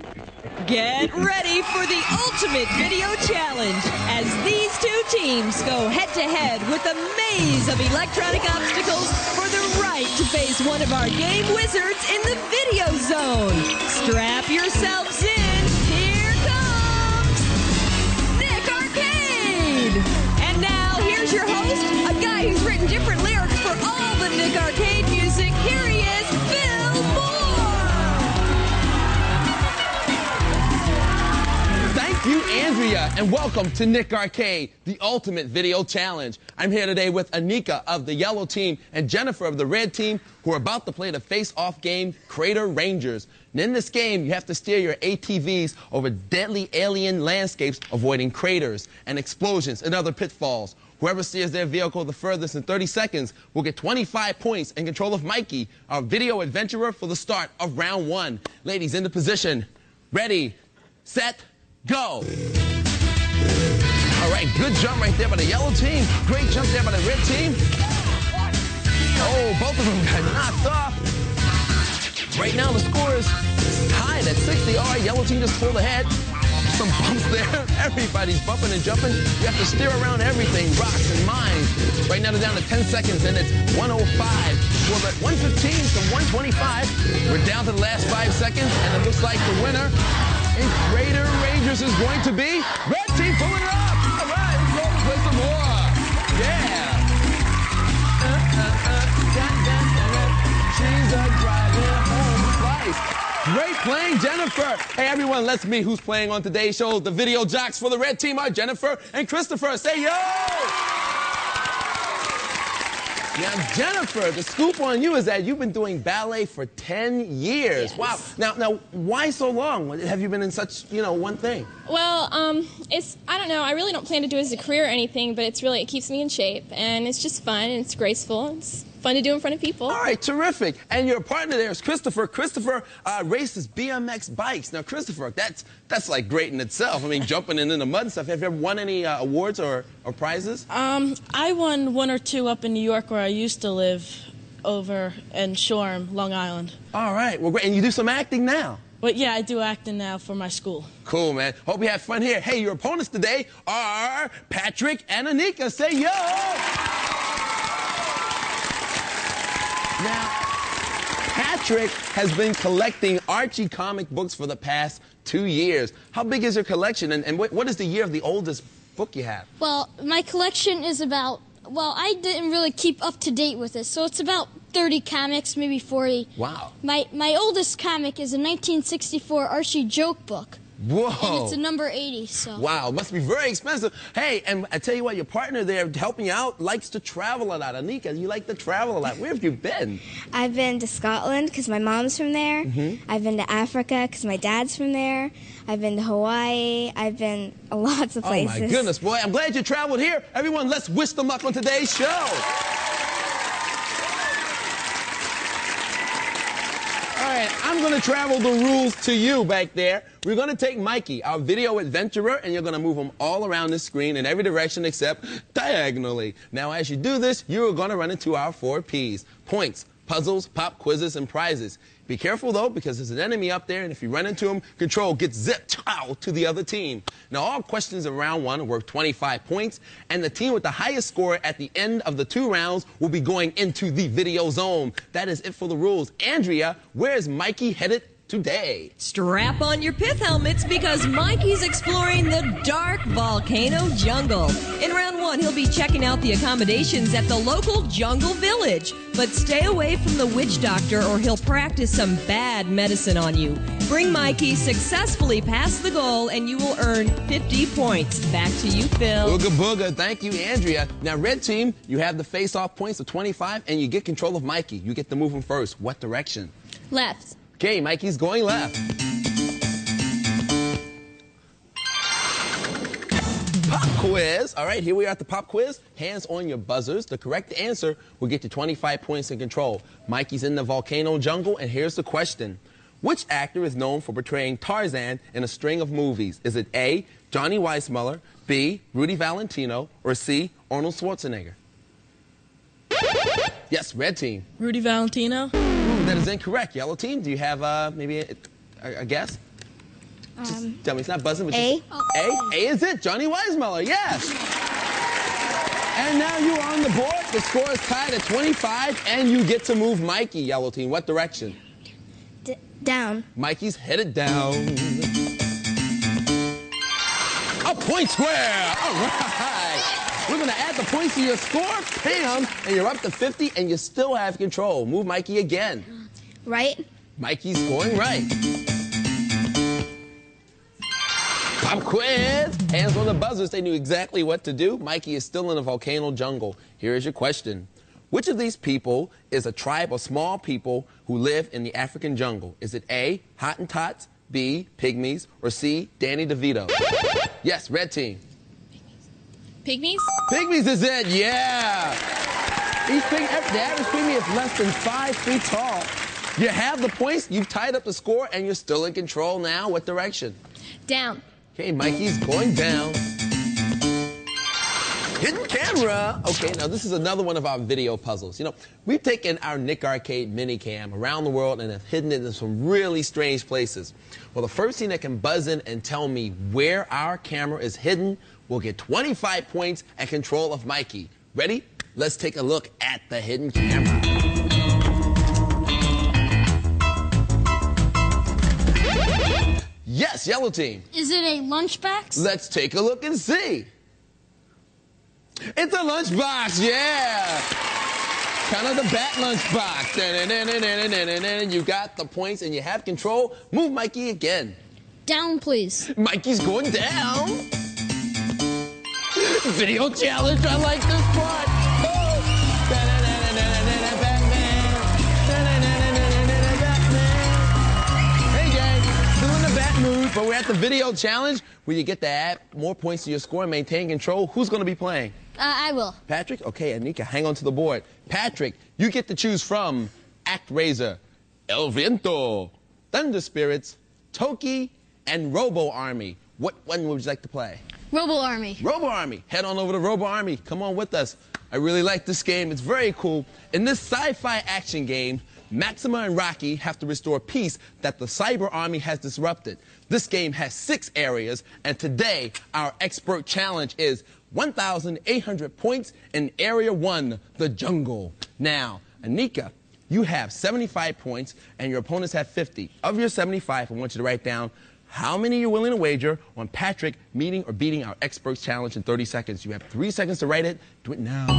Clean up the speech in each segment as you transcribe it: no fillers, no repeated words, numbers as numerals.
Get ready for the ultimate video challenge as these two teams go head-to-head with a maze of electronic obstacles for the right to face one of our game wizards in the video zone. Strap yourselves in. Here comes Nick Arcade! And now, here's your host, a guy who's written different lyrics for all the Nick Arcade music. Here he is, Phil Moore! Thank you, Andrea, and welcome to Nick Arcade, the ultimate video challenge. I'm here today with Anika of the yellow team and Jennifer of the red team, who are about to play the face-off game, Crater Rangers. And in this game, you have to steer your ATVs over deadly alien landscapes, avoiding craters and explosions and other pitfalls. Whoever steers their vehicle the furthest in 30 seconds will get 25 points in control of Mikey, our video adventurer, for the start of round one. Ladies, into position. Ready, set, go. All right, good jump right there by the yellow team. Great jump there by the red team. Oh, both of them got knocked off. Right now the score is tied at 60. All right, yellow team just pulled ahead. Some bumps there. Everybody's bumping and jumping. You have to steer around everything, rocks and mines. Right now they're down to 10 seconds, and it's 105. Well, at 115 to 125, we're down to the last 5 seconds, and it looks like the winner in Crater Rangers is going to be red team pulling it up. All right, let's go play some more. Yeah. She's a driving home slice. Great playing, Jennifer. Hey, everyone, let's meet who's playing on today's show. The video jocks for the red team are Jennifer and Christopher. Say yo! Now, Jennifer, the scoop on you is that you've been doing ballet for 10 years. Yes. Wow. Now, why so long? Have you been in such, one thing? Well, I don't know. I really don't plan to do it as a career or anything, but it keeps me in shape, and it's just fun, and it's graceful. It's fun to do in front of people. All right, terrific. And your partner there is Christopher. Christopher races BMX bikes. Now, Christopher, that's like great in itself. I mean, jumping in the mud and stuff. Have you ever won any awards or prizes? I won one or two up in New York where I used to live, over in Shoreham, Long Island. All right, well, great. And you do some acting now? But yeah, I do acting now for my school. Cool, man. Hope you had fun here. Hey, your opponents today are Patrick and Anika. Say yo! Now, Patrick has been collecting Archie comic books for the past 2 years. How big is your collection, and what is the year of the oldest book you have? Well, my collection is about, I didn't really keep up to date with it, so it's about 30 comics, maybe 40. Wow. My oldest comic is a 1964 Archie joke book. Whoa. And it's a number 80, so. Wow, must be very expensive. Hey, and I tell you what, your partner there helping you out likes to travel a lot. Anika, you like to travel a lot. Where have you been? I've been to Scotland because my mom's from there. I've been to Africa because my dad's from there. I've been to Hawaii. I've been lots of places. Oh, my goodness, boy. I'm glad you traveled here. Everyone, let's wish them luck on today's show. All right, I'm going to travel the rules to you back there. We're going to take Mikey, our video adventurer, and you're going to move him all around the screen in every direction except diagonally. Now, as you do this, you're going to run into our 4 Ps. Points, puzzles, pop quizzes, and prizes. Be careful, though, because there's an enemy up there, and if you run into him, control gets zipped to the other team. Now, all questions of round 1 are worth 25 points, and the team with the highest score at the end of the 2 rounds will be going into the video zone. That is it for the rules. Andrea, where is Mikey headed today? Strap on your pith helmets because Mikey's exploring the dark volcano jungle. In round 1, he'll be checking out the accommodations at the local jungle village. But stay away from the witch doctor or he'll practice some bad medicine on you. Bring Mikey successfully past the goal and you will earn 50 points. Back to you, Phil. Booga booga. Thank you, Andrea. Now, red team, you have the face-off points of 25 and you get control of Mikey. You get to move him first. What direction? Left. Okay, Mikey's going left. Pop quiz. All right, here we are at the pop quiz. Hands on your buzzers. The correct answer will get you 25 points in control. Mikey's in the volcano jungle, and here's the question. Which actor is known for portraying Tarzan in a string of movies? Is it A, Johnny Weissmuller, B, Rudy Valentino, or C, Arnold Schwarzenegger? Yes, red team. Rudy Valentino? Ooh, that is incorrect. Yellow team, do you have maybe a guess? Just tell me, it's not buzzing, but A. A is it. Johnny Weissmuller, yes. And now you're on the board. The score is tied at 25, and you get to move Mikey, yellow team. What direction? Down. Mikey's headed down. A point square. All right. We're going to add the points to your score, Pam, and you're up to 50, and you still have control. Move Mikey again. Right. Mikey's going right. Pop quiz. Hands on the buzzers. They knew exactly what to do. Mikey is still in the volcano jungle. Here is your question. Which of these people is a tribe of small people who live in the African jungle? Is it A, Hottentots, B, Pygmies, or C, Danny DeVito? Yes, red team. Pygmies? Pygmies is it, yeah. The average pygmy is less than 5 feet tall. You have the points, you've tied up the score, and you're still in control now. What direction? Down. Okay, Mikey's going down. Hidden camera. Okay, now this is another one of our video puzzles. You know, we've taken our Nick Arcade Minicam around the world and have hidden it in some really strange places. Well, the first team that can buzz in and tell me where our camera is hidden will get 25 points and control of Mikey. Ready? Let's take a look at the hidden camera. Yes, yellow team. Is it a lunchbox? Let's take a look and see. It's a lunchbox, yeah. Kind of the bat lunchbox. You got the points and you have control. Move Mikey again. Down, please. Mikey's going down. Video challenge, I like this part. Hey gang, still in the bat mood, but we're at the video challenge where you get to add more points to your score and maintain control. Who's going to be playing? I will. Patrick? Okay, Anika, hang on to the board. Patrick, you get to choose from ActRaiser, El Viento, Thunder Spirits, Toki, and Robo Army. What one would you like to play? Robo Army. Robo Army. Head on over to Robo Army. Come on with us. I really like this game. It's very cool. In this sci-fi action game, Maxima and Rocky have to restore peace that the cyber army has disrupted. This game has 6 areas, and today our expert challenge is 1,800 points in Area 1, the jungle. Now, Anika, you have 75 points, and your opponents have 50. Of your 75, I want you to write down how many you're willing to wager on Patrick meeting or beating our experts challenge in 30 seconds. You have 3 seconds to write it. Do it now.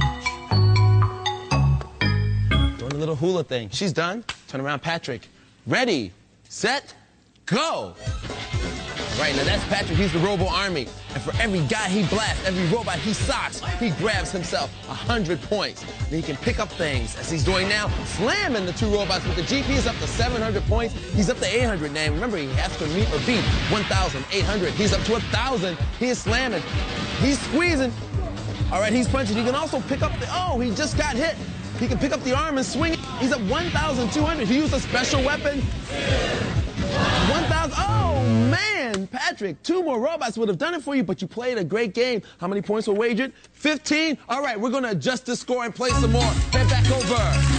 Doing a little hula thing. She's done. Turn around, Patrick. Ready, set, go. Right, now that's Patrick. He's the Robo Army. And for every guy he blasts, every robot he socks, he grabs himself 100 points. And he can pick up things, as he's doing now, slamming the 2 robots with the Jeep. He's up to 700 points. He's up to 800 now. Remember, he has to meet or beat 1,800. He's up to 1,000. He is slamming. He's squeezing. All right, he's punching. He can also pick up the, oh, he just got hit. He can pick up the arm and swing it. He's at 1,200. He used a special weapon. 1,000. Oh, man. Patrick, 2 more robots would have done it for you, but you played a great game. How many points were wagered? 15. All right, we're going to adjust the score and play some more. Head back over.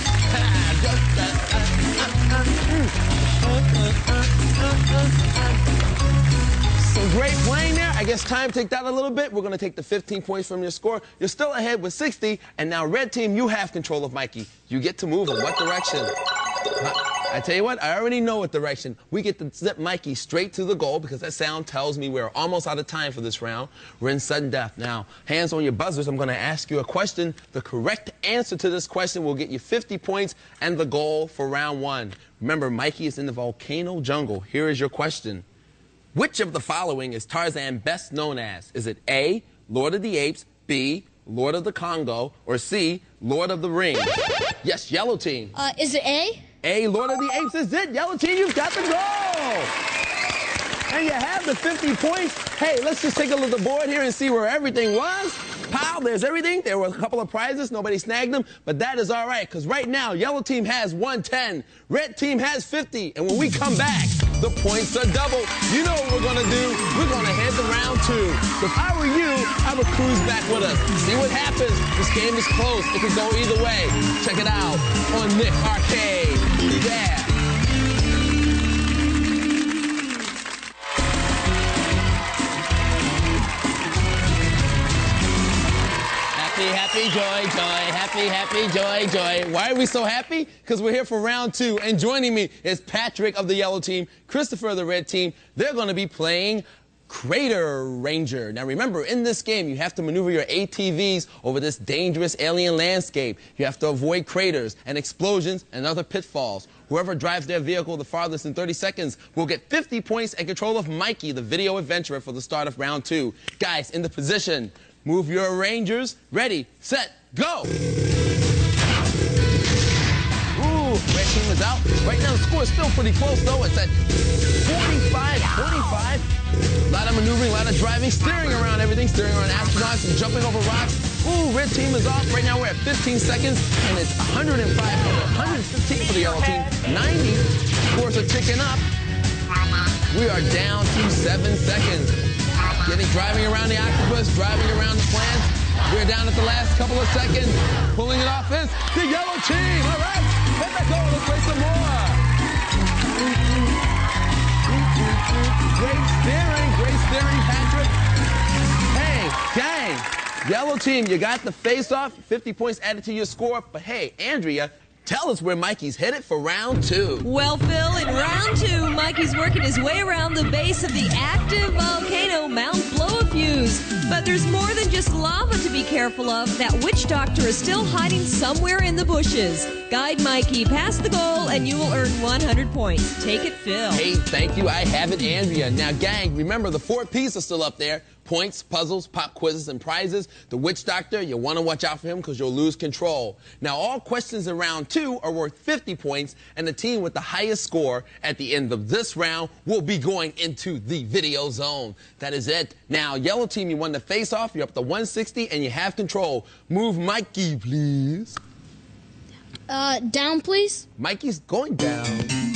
Some great playing there. I guess time to take that a little bit. We're going to take the 15 points from your score. You're still ahead with 60, and now red team, you have control of Mikey. You get to move in what direction? I tell you what, I already know what direction. We get to zip Mikey straight to the goal because that sound tells me we're almost out of time for this round. We're in sudden death. Now, hands on your buzzers, I'm going to ask you a question. The correct answer to this question will get you 50 points and the goal for round 1. Remember, Mikey is in the volcano jungle. Here is your question. Which of the following is Tarzan best known as? Is it A, Lord of the Apes, B, Lord of the Congo, or C, Lord of the Rings? Yes, yellow team. Is it A? A, Lord of the Apes is it. Yellow team, you've got the goal. And you have the 50 points. Hey, let's just take a look at the board here and see where everything was. Pow, there's everything. There were a couple of prizes. Nobody snagged them, but that is all right, because right now, yellow team has 110. Red team has 50. And when we come back, the points are double. You know what we're going to do. We're going to head to round 2. So if I were you, I would cruise back with us. See what happens. This game is close. It could go either way. Check it out on Nick Arcade. Yeah. happy, joy. Why are we so happy? Because we're here for round 2. And joining me is Patrick of the yellow team, Christopher of the red team. They're going to be playing Crater Ranger. Now remember, in this game, you have to maneuver your ATVs over this dangerous alien landscape. You have to avoid craters and explosions and other pitfalls. Whoever drives their vehicle the farthest in 30 seconds will get 50 points and control of Mikey, the video adventurer, for the start of round 2. Guys, in the position, move your Rangers. Ready, set, go! Ooh, red team is out. Right now, the score is still pretty close, though. It's at 45-45. A lot of maneuvering, a lot of driving, steering around everything, steering around astronauts and jumping over rocks. Ooh, red team is off. Right now we're at 15 seconds, and it's 105 115 for the yellow team. 90. Scores are ticking up. We are down to 7 seconds. Driving around the octopus, driving around the plants. We're down at the last couple of seconds. Pulling it off is the yellow team. All right, let that go. Let's play some more. Great steering, Patrick. Hey, gang, yellow team, you got the face-off, 50 points added to your score. But hey, Andrea, tell us where Mikey's headed for round 2. Well, Phil, in round 2, Mikey's working his way around the base of the active volcano Mount Blowfuse. But there's more than just lava to be careful of. That witch doctor is still hiding somewhere in the bushes. Guide Mikey past the goal, and you will earn 100 points. Take it, Phil. Hey, thank you. I have it, Andrea. Now, gang, remember, the 4 Ps are still up there. Points, puzzles, pop quizzes, and prizes. The witch doctor, you want to watch out for him because you'll lose control. Now, all questions in round 2 are worth 50 points, and the team with the highest score at the end of this round will be going into the video zone. That is it. Now, yellow team, you won the face-off. You're up to 160, and you have control. Move Mikey, please. Down, please. Mikey's going down.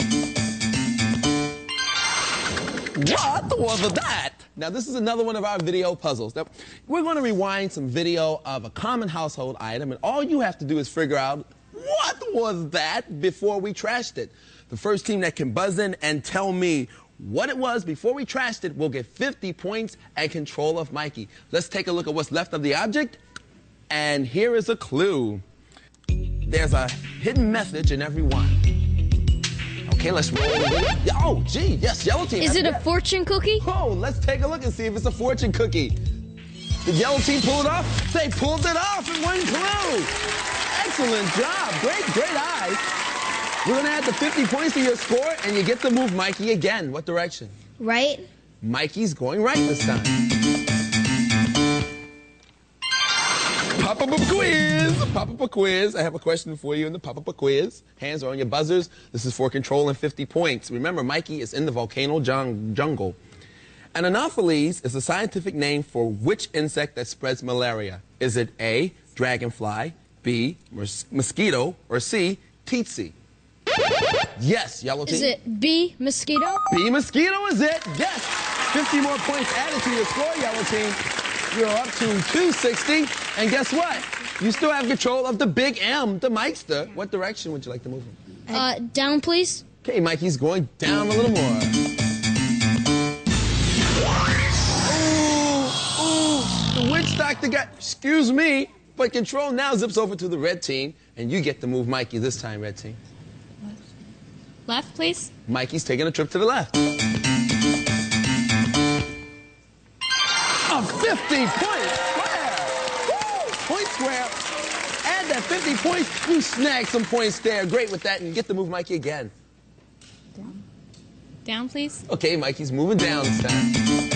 What was that? Now, this is another one of our video puzzles. Now, we're going to rewind some video of a common household item, and all you have to do is figure out what was that before we trashed it. The first team that can buzz in and tell me what it was before we trashed it will get 50 points and control of Mikey. Let's take a look at what's left of the object, and here is a clue. There's a hidden message in every one. Okay, let's roll the video. Oh, gee, yes, yellow team. Is it a fortune cookie? Oh, let's take a look and see if it's a fortune cookie. Did yellow team pull it off? They pulled it off in one clue. Excellent job. Great eyes. We're going to add the 50 points to your score, and you get to move Mikey again. What direction? Right? Mikey's going right this time. Pop-up a quiz. I have a question for you in the pop-up a quiz. Hands are on your buzzers. This is for control and 50 points. Remember, Mikey is in the volcano jungle. An Anopheles is a scientific name for which insect that spreads malaria? Is it A, dragonfly, B, mosquito, or C, tsetse? Yes, yellow team. Is it B, mosquito? B, mosquito is it. Yes. 50 more points added to your score, yellow team. You're up to 260. And guess what? You still have control of the big M, the Mikester. What direction would you like to move him? Down, please. Okay, Mikey's going down a little more. Ooh, the witch doctor got, excuse me, but control now zips over to the red team, and you get to move Mikey this time, red team. Left, please. Mikey's taking a trip to the left. A 50-point square! Woo! Point square. Add that 50 points. You snag some points there. Great with that, and you get to move Mikey again. Down. Down, please. Okay, Mikey's moving down this time.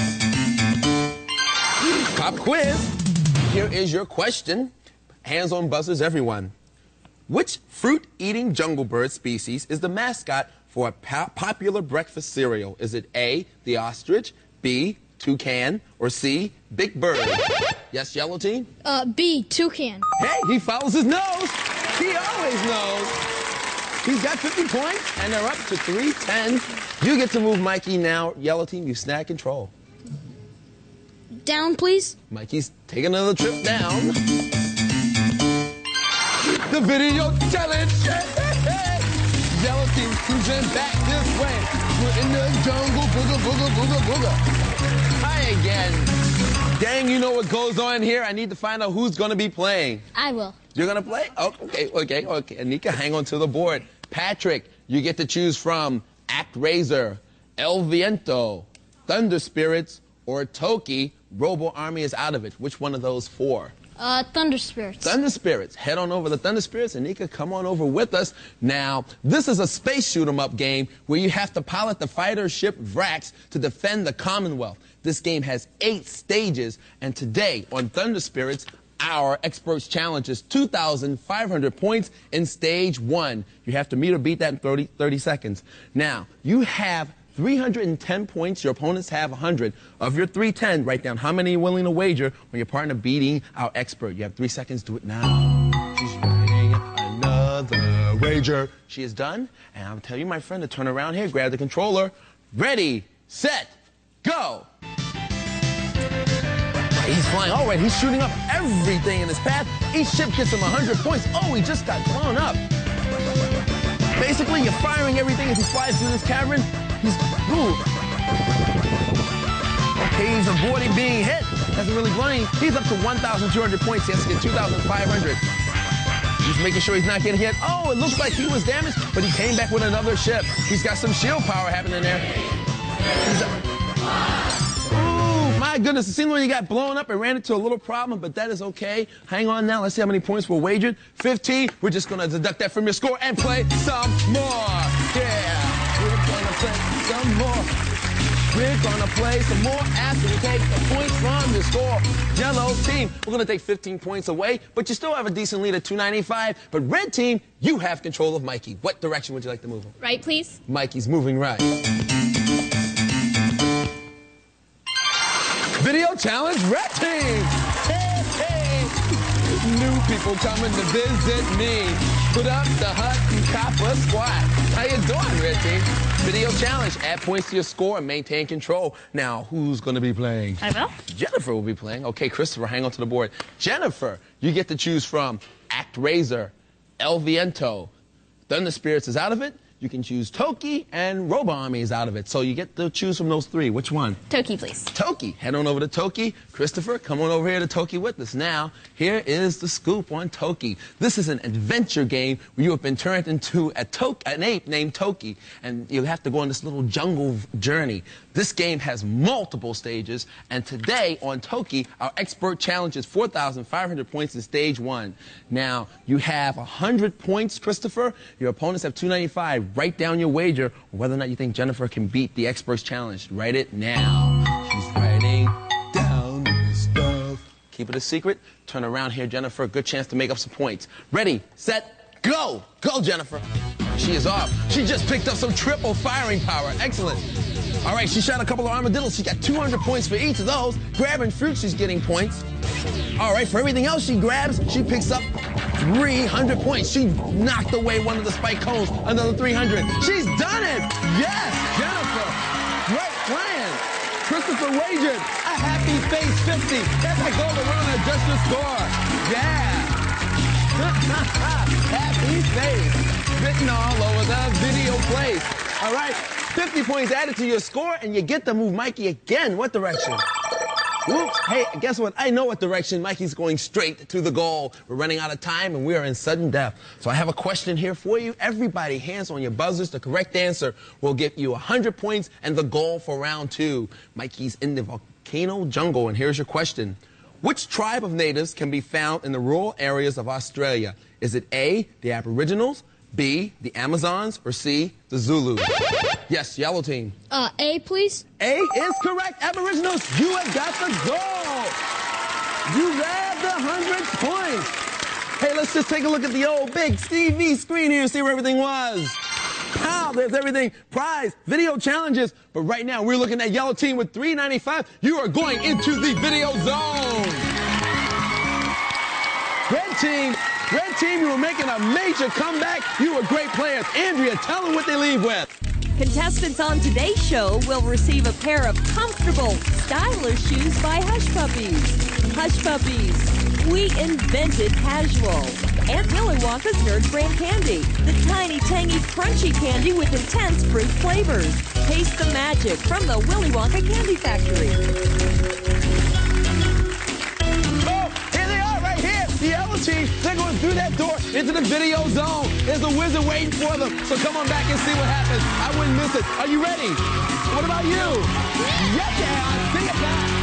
Pop quiz. Here is your question. Hands on buzzers, everyone. Which fruit-eating jungle bird species is the mascot for a popular breakfast cereal? Is it A, the ostrich, B, toucan, or C, big bird? Yes, yellow team? B, toucan. Hey, he follows his nose. He always knows. He's got 50 points, and they're up to 310. You get to move Mikey now. Yellow team, you snag control. Down, please. Mikey's taking another trip down. The video challenge. Yellow team cruising back this way. We're in the jungle, booga, booga, booga, booga. Hi again. Dang, you know what goes on here? I need to find out who's going to be playing. I will. You're going to play? Oh, okay. Anika, hang on to the board. Patrick, you get to choose from ActRaiser, El Viento, Thunder Spirits, or Toki. Robo Army is out of it. Which one of those four? Thunder Spirits. Thunder Spirits. Head on over to Thunder Spirits. Anika, come on over with us. Now, this is a space shoot-'em-up game where you have to pilot the fighter ship Vrax to defend the Commonwealth. This game has 8 stages, and today on Thunder Spirits, our Experts Challenge is 2,500 points in Stage 1. You have to meet or beat that in 30 seconds. Now, you have 310 points. Your opponents have 100. Of your 310, write down how many you're willing to wager when your partner beating our expert. You have 3 seconds. Do it now. She's writing another wager. She is done. And I'll tell you, my friend, to turn around here, grab the controller. Ready, set, go. He's flying. All right, he's shooting up everything in his path. Each ship gets him 100 points. Oh, he just got blown up. Basically, you're firing everything as he flies through this cavern. Ooh. Okay, he's avoiding being hit. Hasn't really blown any. He's up to 1,200 points. He has to get 2,500. He's making sure he's not getting hit. Oh, it looks like he was damaged, but he came back with another ship. He's got some shield power happening there. Ooh, my goodness. It seems like he got blown up and ran into a little problem, but that is okay. Hang on now. Let's see how many points were wagered. 15. We're just going to deduct that from your score and play some more. Yeah. We're gonna play some more. We're gonna play some more after we take the points from the score. Yellow team, we're gonna take 15 points away, but you still have a decent lead at 295. But red team, you have control of Mikey. What direction would you like to move him? Right, please. Mikey's moving right. Video challenge, red team. Hey, hey. New people coming to visit me. Put up the hut and cop a squat. How you doing, red team? Video challenge. Add points to your score and maintain control. Now, who's going to be playing? I will. Jennifer will be playing. Okay, Christopher, hang on to the board. Jennifer, you get to choose from ActRaiser, El Viento. Thunder Spirits is out of it. You can choose Toki, and Robo Army is out of it. So you get to choose from those 3. Which one? Toki, please. Toki. Head on over to Toki. Christopher, come on over here to Toki with us. Now, here is the scoop on Toki. This is an adventure game where you have been turned into an ape named Toki, and you have to go on this little jungle journey. This game has multiple stages, and today on Toki, our expert challenge is 4,500 points in Stage 1. Now, you have 100 points, Christopher. Your opponents have 295. Write down your wager on whether or not you think Jennifer can beat the experts challenge. Write it now. She's writing down the stuff. Keep it a secret. Turn around here, Jennifer. Good chance to make up some points. Ready, set, go. Go, Jennifer. She is off. She just picked up some triple firing power. Excellent. All right, she shot a couple of armadillos. She got 200 points for each of those. Grabbing fruit, she's getting points. All right, for everything else she grabs, she picks up 300 points. She knocked away one of the spike cones, another 300. She's done it! Yes, Jennifer! Great plan! Christopher wagered a happy face 50. That's like go around and adjust your score. Yeah! Happy face. Written all over the video place. All right, 50 points added to your score, and you get to move Mikey again. What direction? Whoops. Hey, guess what? I know what direction. Mikey's going straight to the goal. We're running out of time, and we are in sudden death. So I have a question here for you. Everybody, hands on your buzzers. The correct answer will get you 100 points and the goal for round 2. Mikey's in the volcano jungle, and here's your question. Which tribe of natives can be found in the rural areas of Australia? Is it A, the Aboriginals, B, the Amazons, or C, the Zulus? Yes, yellow team. A, please. A is correct. Aboriginals, you have got the goal. You grabbed 100 points. Hey, let's just take a look at the old big TV screen here and see where everything was. Pow, there's everything. Prize, video challenges. But right now, we're looking at yellow team with 395. You are going into the video zone. Red team, you were making a major comeback. You were great players. Andrea, tell them what they leave with. Contestants on today's show will receive a pair of comfortable, stylish shoes by Hush Puppies. Hush Puppies, we invented casual. And Willy Wonka's Nerd Brand candy, the tiny, tangy, crunchy candy with intense fruit flavors. Taste the magic from the Willy Wonka Candy Factory. team. They're going through that door into the video zone. There's a wizard waiting for them. So come on back and see what happens. I wouldn't miss it. Are you ready? What about you? Yes, yeah. Sing it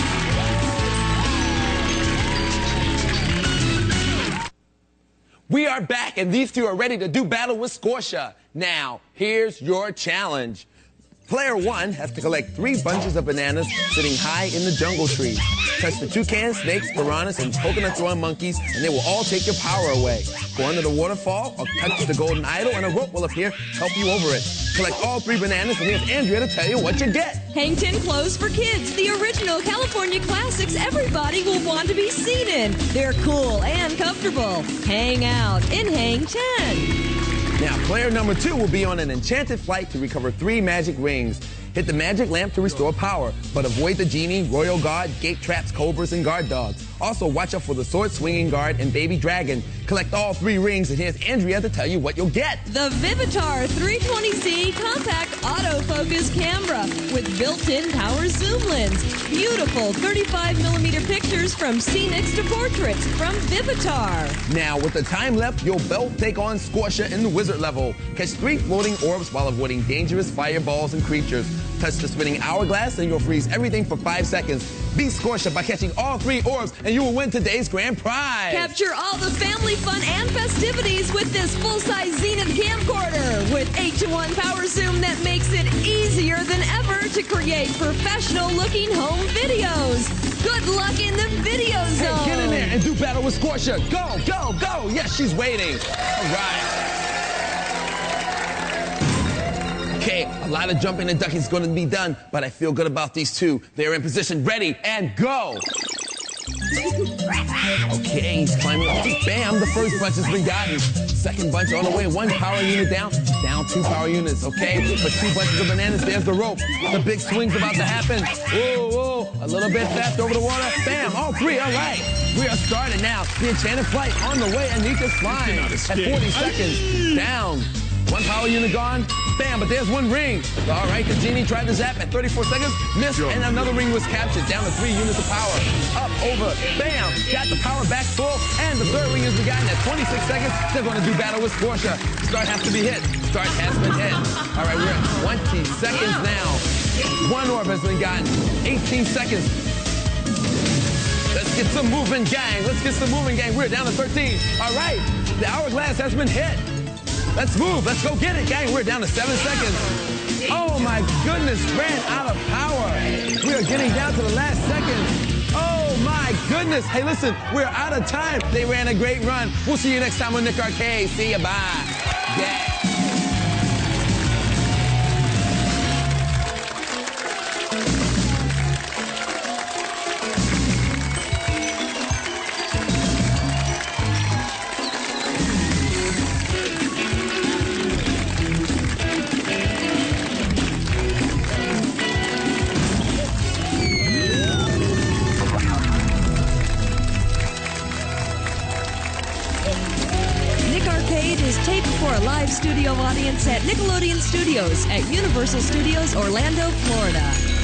back. We are back, and these two are ready to do battle with Scortia. Now, here's your challenge. Player 1 has to collect 3 bunches of bananas sitting high in the jungle trees. Touch the toucans, snakes, piranhas, and coconut-throwing monkeys, and they will all take your power away. Go under the waterfall or touch the golden idol, and a rope will appear to help you over it. Collect all 3 bananas, and here's Andrea to tell you what you get. Hang 10 clothes for kids, the original California classics everybody will want to be seen in. They're cool and comfortable. Hang out in Hang 10. Now, player number 2 will be on an enchanted flight to recover 3 magic rings. Hit the magic lamp to restore power, but avoid the genie, royal guard, gate traps, cobras, and guard dogs. Also, watch out for the sword-swinging guard and baby dragon. Collect all 3 rings, and here's Andrea to tell you what you'll get. The Vivitar 320Z compact autofocus camera with built-in power zoom lens. Beautiful 35mm pictures from scenics to portraits from Vivitar. Now, with the time left, you'll both take on Scortia in the wizard level. Catch 3 floating orbs while avoiding dangerous fireballs and creatures. Touch the spinning hourglass and you'll freeze everything for 5 seconds. Beat Scortia by catching all 3 orbs and you will win today's grand prize. Capture all the family fun and festivities with this full-size Zenith camcorder with 8:1 power zoom that makes it easier than ever to create professional-looking home videos. Good luck in the video zone. Hey, get in there and do battle with Scortia. Go, go, go. Yes, she's waiting. All right. Okay, a lot of jumping and ducking is going to be done, but I feel good about these two. They're in position, ready, and go. Okay, he's climbing up. Bam, the first bunch has been gotten. Second bunch on the way, 1 power unit down, down 2 power units, okay? For 2 bunches of bananas, there's the rope. The big swing's about to happen. Whoa, whoa, a little bit fast over the water. Bam, all 3, all right. We are starting now. The enchanted flight on the way, Anika's flying at 40 seconds. Down. 1 power unit gone. Bam, but there's 1 ring. All right, the genie tried to zap at 34 seconds. Missed, and another ring was captured. Down to 3 units of power. Up, over, bam. Got the power back full, and the 3rd ring is begotten at 26 seconds. They're going to do battle with Scortia. Start has to be hit. Start has been hit. All right, we're at 20 seconds now. 1 orb has been gotten. 18 seconds. Let's get some moving, gang. Let's get some moving, gang. We're down to 13. All right, the hourglass has been hit. Let's move. Let's go get it, gang. We're down to 7 seconds. Oh, my goodness. Ran out of power. We are getting down to the last seconds. Oh, my goodness. Hey, listen, we're out of time. They ran a great run. We'll see you next time on Nick Arcade. See you. Bye. Yeah. Taped for a live studio audience at Nickelodeon Studios at Universal Studios, Orlando, Florida.